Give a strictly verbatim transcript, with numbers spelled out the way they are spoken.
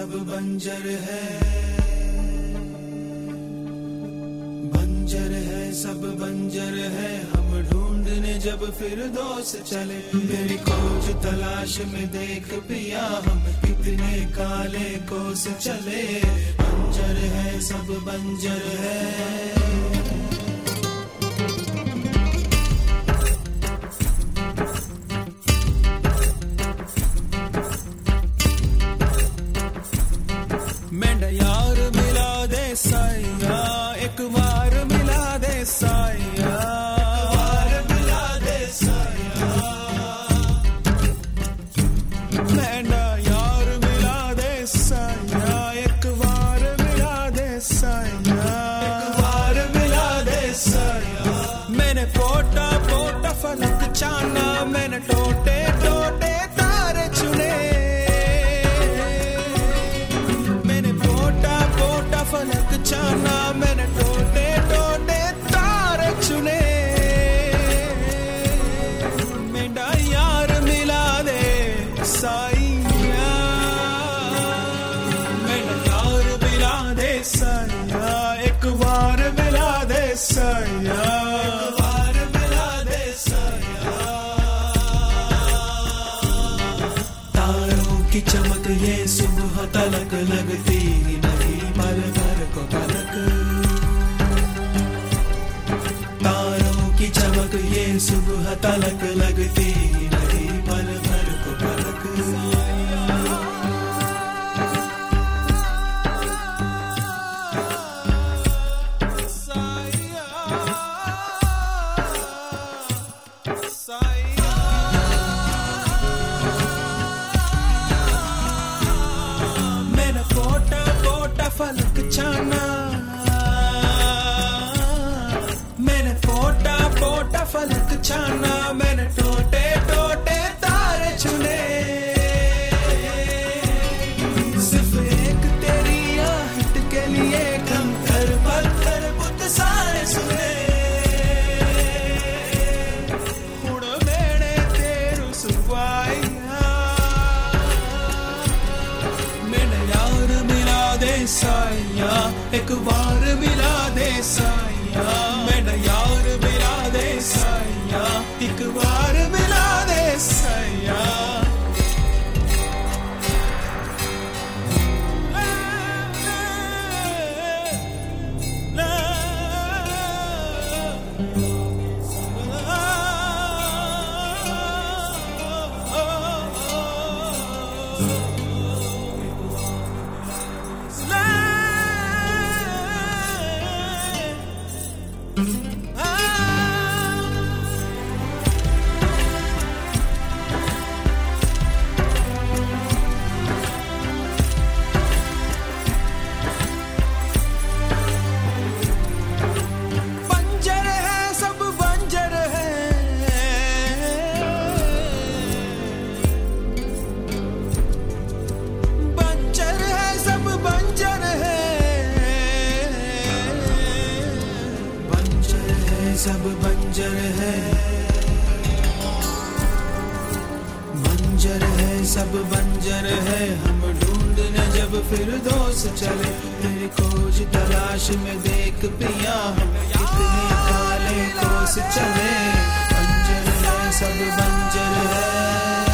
सब बंजर है, बंजर है सब बंजर है। हम ढूंढने जब फिर दोस्त चले, तेरी खोज तलाश में देख पिया हम कितने काले कोस चले। बंजर है सब बंजर है। मेंढा यार मिला दे साया, एक बार मिला दे साया, बार मिला दे साया। मेंढा यार मिला दे साया, एक बार मिला दे साया, एक बार मिला दे साया। मैंने पोटा पोटा फलक चाना, मैंने टोटे टोटे तारे चुने। फलक चाना मैंने टोटे टोटे तारे चुने। मेंढा यार मिला दे साइया, मेंढा यार मिला दे साइया, एक बार मिला दे साइया, एक बार मिला दे साइया। तारों की चमक ये सुबह तलक लगती नहीं, पल भर को पलक। तारों की चमक ये सुबह तलक लगती नहीं, पल भर को पलक। मैंने पोटा पोटा फलक चाना, मैंने पोटा पोटा फलक चाना, मैंने टोटे टोटे तारे चुने। सिर्फ एक तेरी आहट के लिए कंकर पत्थर बुत सारे सुने। हुण मेरे तेरू सुवाइया, मैंने यार मिला दे साइया, एक बार मिला दे साइया। मैंने यार मिला दे साइया, एक बार मिला दे साइया। सब बंजर है, बंजर है सब बंजर है। हम ढूंढने जब फिर दोस्त चले, तेरी खोज तलाश में देख पिया हम कितने काले कोस चले। बंजर है सब बंजर है।